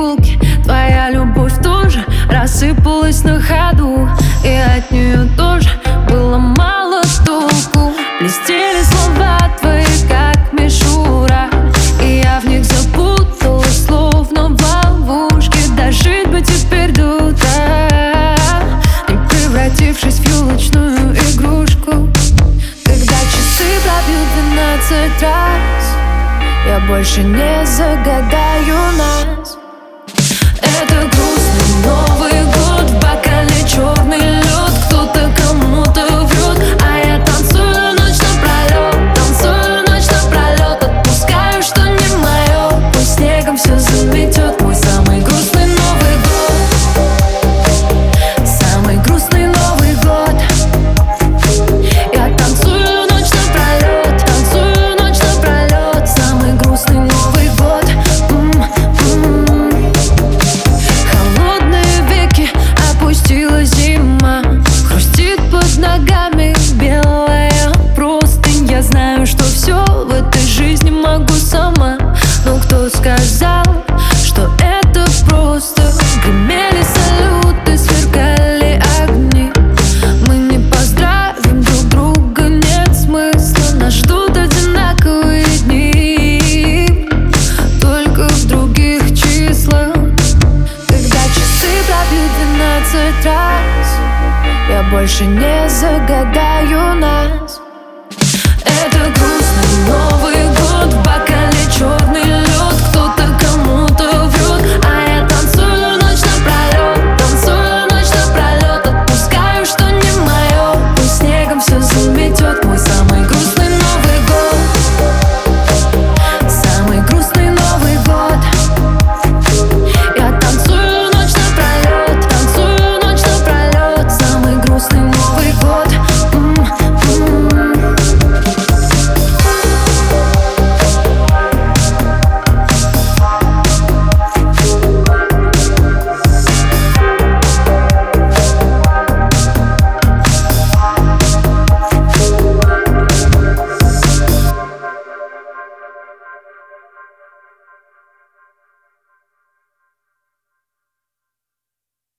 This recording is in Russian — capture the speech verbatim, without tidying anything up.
прогулки. Твоя любовь тоже рассыпалась на ходу, и от нее тоже было мало толку. Блестели слова твои, как мишура, и я в них запуталась, словно в ловушке. Дожить бы теперь до утра, не превратившись в елочную игрушку. Когда часы пробьют двенадцать раз, я больше не загадаю нас. Это грустный Новый год, в бокале черный лед. Кто-то кому-то врет, а я танцую ночь напролет. Танцую ночь напролет, отпускаю, что не мое. Пусть снегом все заметет. Мой самый грустный Новый год, самый грустный Новый год. Я танцую ночь напролет, танцую ночь напролет. Самый грустный Новый год. М-м-м. Холодные веки, опустилась зима, хрустит под ногами белая простынь. Я знаю, что все в этой жизни могу сама, но кто сказал, что это просто? Гремели салюты, сверкали огни. Мы не поздравим друг друга, нет смысла. Нас ждут одинаковые дни, только в других числах. Когда часы пробьют двенадцать раз, я больше не загадаю нас. Это